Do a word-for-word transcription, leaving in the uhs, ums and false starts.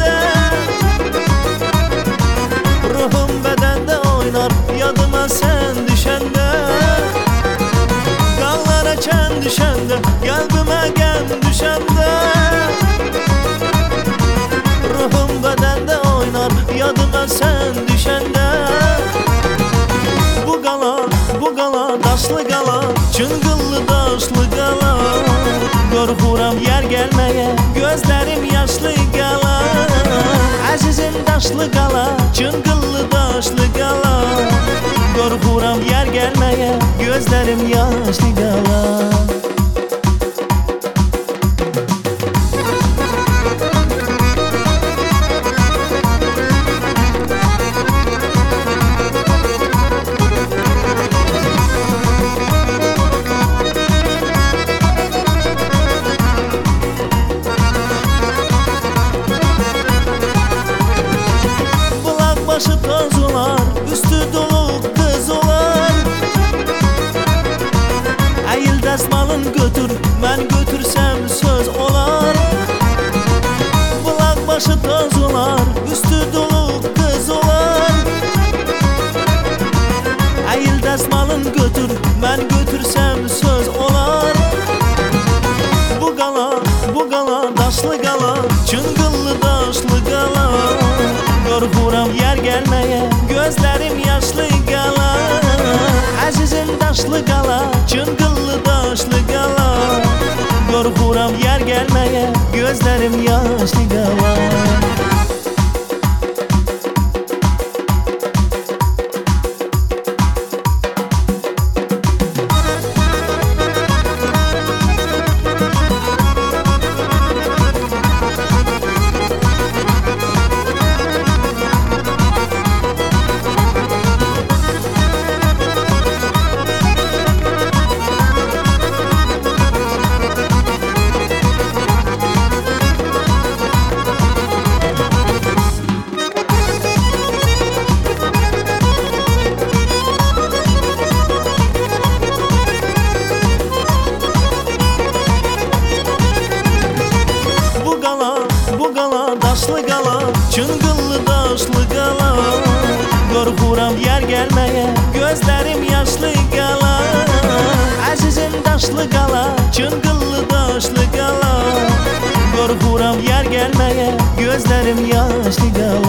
düşende. Ruhum bedende oynar yadıma sen düşende. Dağlara ken düşende, kalbime gen düşende. Ruhum bedende oynar yadıma sen düşende. Bu qala, bu qala, daşlı qala, çıngıllı daşlı qala. Qorxuram yer gəlməyə, gözlərim yaşlı qala. Əzizim daşlı qala, çıngıllı daşlı qala. Qorxuram yer gəlməyə, gözlərim yaşlı qala. Başı toz olar, üstü dolu kız olar. Əyil dəsmalın götür, mən götürsəm söz olar. Bulaq başı toz olar, üstü dolu kız olar. Əyil dəsmalın götür, mən götürsəm söz olar. Bu qala, bu qala, daşlı qala, çıngıllı daşlı qala. Qorxuram yer gəlməyə, gözlərim yaşlı qala. Əzizim daşlı qala, çıngıllı daşlı qala. Qorxuram yer gəlməyə, gözlərim yaşlı qala. Daşlı qala, çıngıllı daşlı qala. Qorxuram yer gəlməyə, gözlərim yaşlı qala. Əzizim daşlı qala, çıngıllı daşlı qala. Qorxuram yer gəlməyə, gözlərim yaşlı qala.